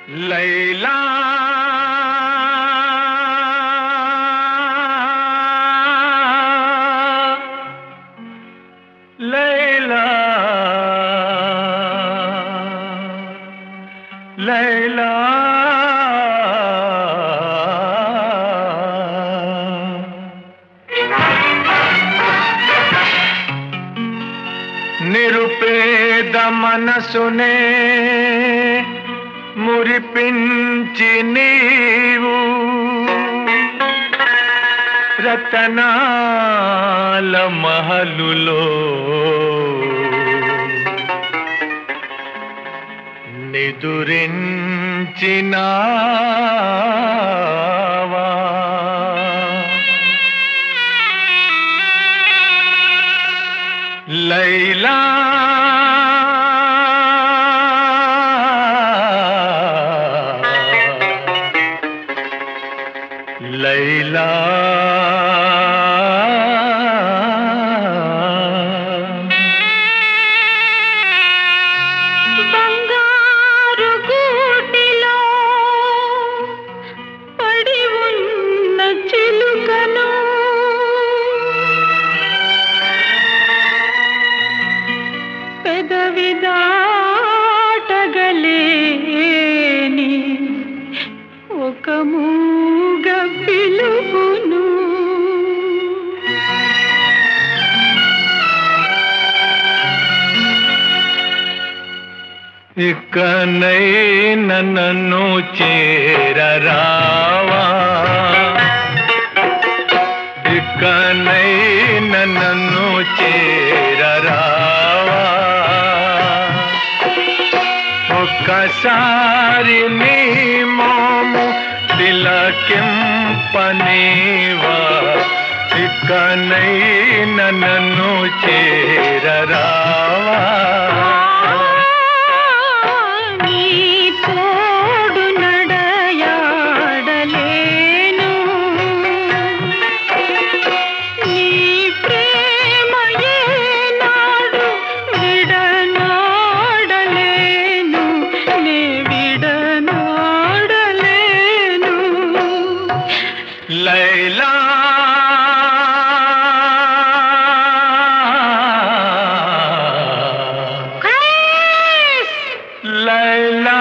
లైలా లైలా లైలా నిరుపేద మనసునే మురిపించి నీవు రతనాల మహలులో నిదురించినావా లైలా లైలా బంగారు గూటిలో పడి ఉన్న చిలుకను పెదవి దాటగలేని ఒక మూగ పిలుపును ఇకనైనా నన్ను చేరరావా ఇకనైనా నన్ను చేరరావా ఒక్కసారి నీ మోము తిలకింపనేవా ఇకనైనా నన్ను చేరరావా నీ తోడు నడయాడలేను నీ ప్రేమ ఏనాడు విడనాడలేను నే విడనాడలేను లైలా లైలా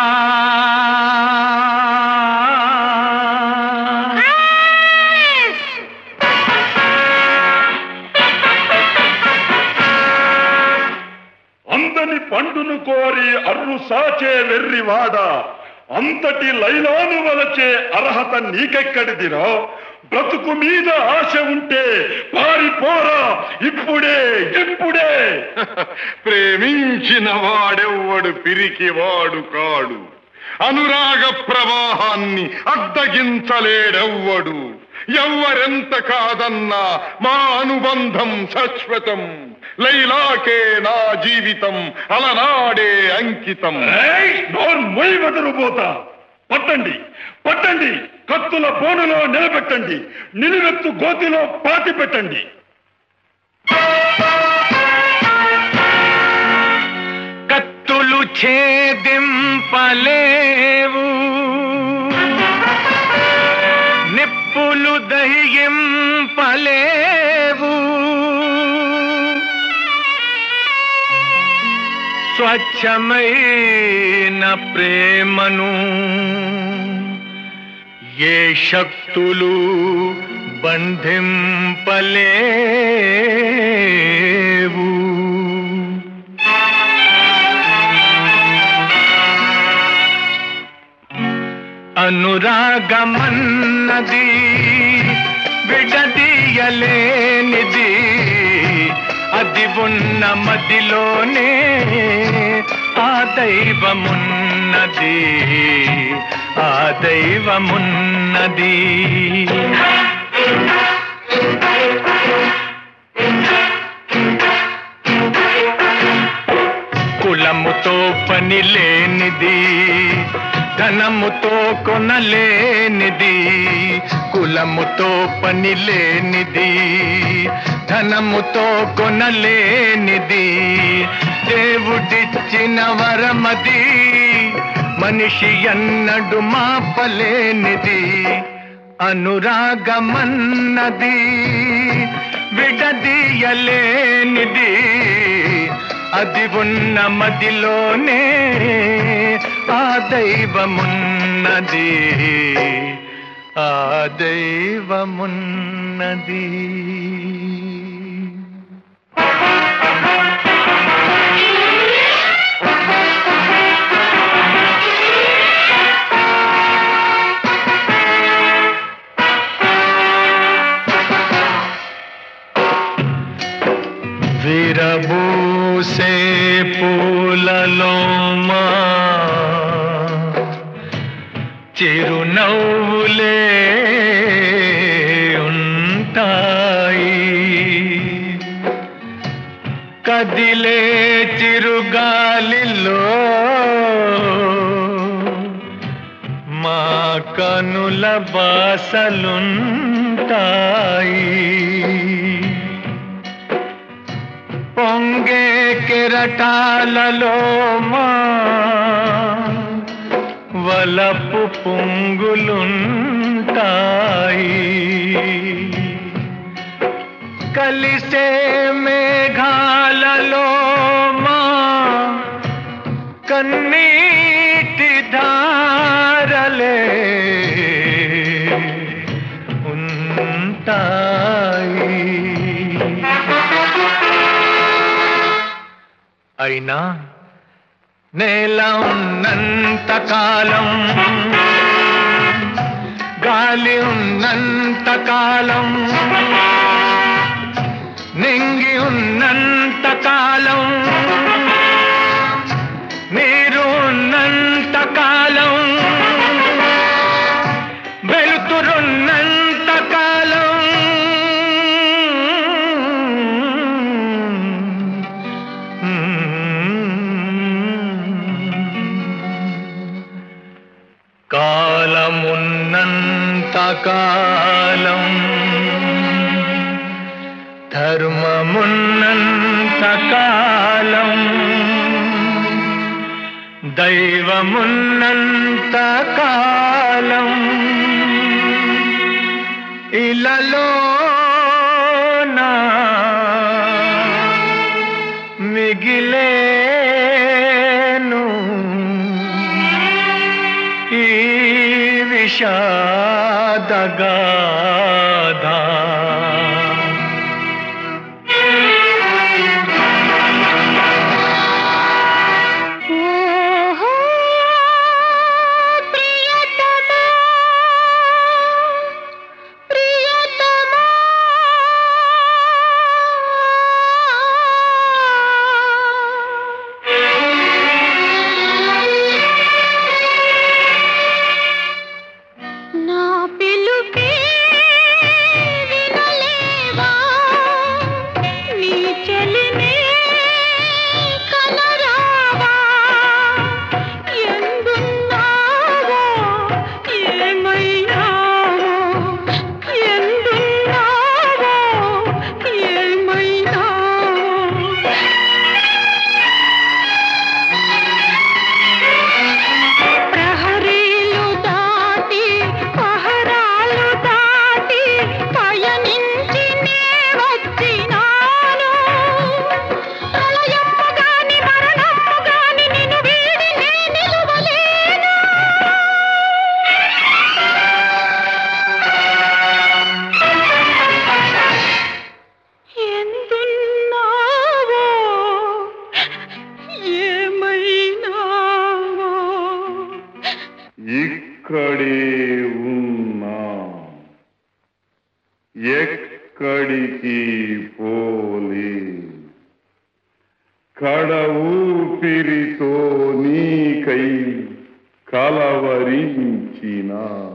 అందని పండును కోరి అర్రు సాచే వెర్రివాడ అంతటి లైలాను వలచే అర్హత నీకెక్కడిదిరా బ్రతుకు మీద ఆశ ఉంటే పారిపోరా ఇప్పుడే ఇప్పుడే ప్రేమించిన వాడెవ్వడు పిరికివాడు కాడు అనురాగ ప్రవాహాన్ని అడ్డగించలేడెవ్వడు ఎవ్వరెంత కాదన్నా మా అనుబంధం శాశ్వతం లైలాకే నా జీవితం అలనాడే అంకితం మొయ్యి బెదరుపోతా పట్టండి పట్టండి కత్తుల బోనులో నిలబెట్టండి నిలువెత్తు గోతిలో పాతి పెట్టండి కత్తులు ఛేదింపలేవు నిప్పులు దహింపలేవు స్వచ్ఛమైన ప్రేమను ఏ శక్తులు బంధింపలేవు అనురాగమన్నది విడదీయలేనిది అది ఉన్న మదిలోనే ఆ దైవమున్నది ఆ దైవమున్నది కులముతో పని లేనిది ధనముతో కొనలేనిది కులముతో పని లేనిది ధనముతో కొనలేనిది దేవుడిచ్చిన వరమది మనిషి ఎన్నడు మాపలేనిది అనురాగమన్నది విడదీయలేనిది అది ఉన్న మదిలోనే ఆ దైవమున్నది ఆ దైవమున్నది విరబూసే పూలలో మా చిరునవ్వులే ఉంటాయి కదిలే చిరుగాలిలో మా కనుల బాసలుంటాయి పొంగే కెరటాలలో మా వలపు పొంగులుంటాయి కలిసే మేఘాలలో మా కన్నీటి ధారలే ఉంటాయి అయినా నేల ఉన్నంత కాలం గాలి ఉన్నంత కాలం నింగి ఉన్నంత కాలం నీరు ఉన్నంత కాలం వెలుతురున్నంత కాలం కాలమున్నంత కాలం ధర్మమున్నంత కాలం దైవమున్నంత కాలం ఇలలో మిగిలేను ఈ విషాదగాథ ఇక్కడే ఉన్నా ఎక్కడికి పోలే కడ ఊపిరితో నీకై కలవరించిన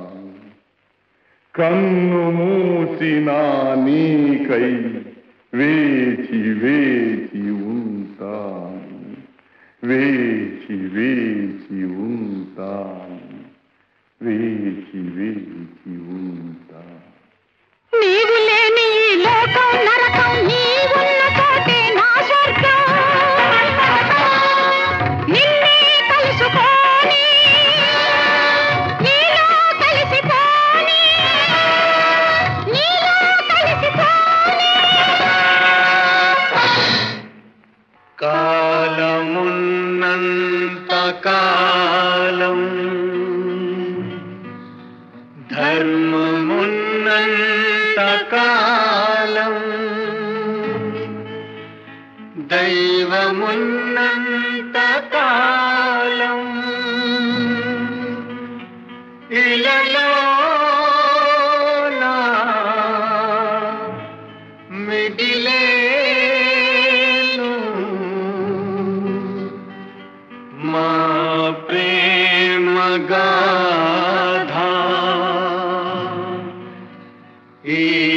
కన్ను మూసిన నీకై వేచి వేచి ఉంటాను వేచి వేచి ఉంటాను వేచి వేచి ఉంటాను నీవు లేని ఈ లోకం నరకం నీవున్న చోటే నా స్వర్గం నిన్నే కలుసుకొని కాలం ధర్మమున్నంత కాలం దైవమున్నంత కాలం ఇలలో మిగిలేను మా ప్రేమ గాథ ఈ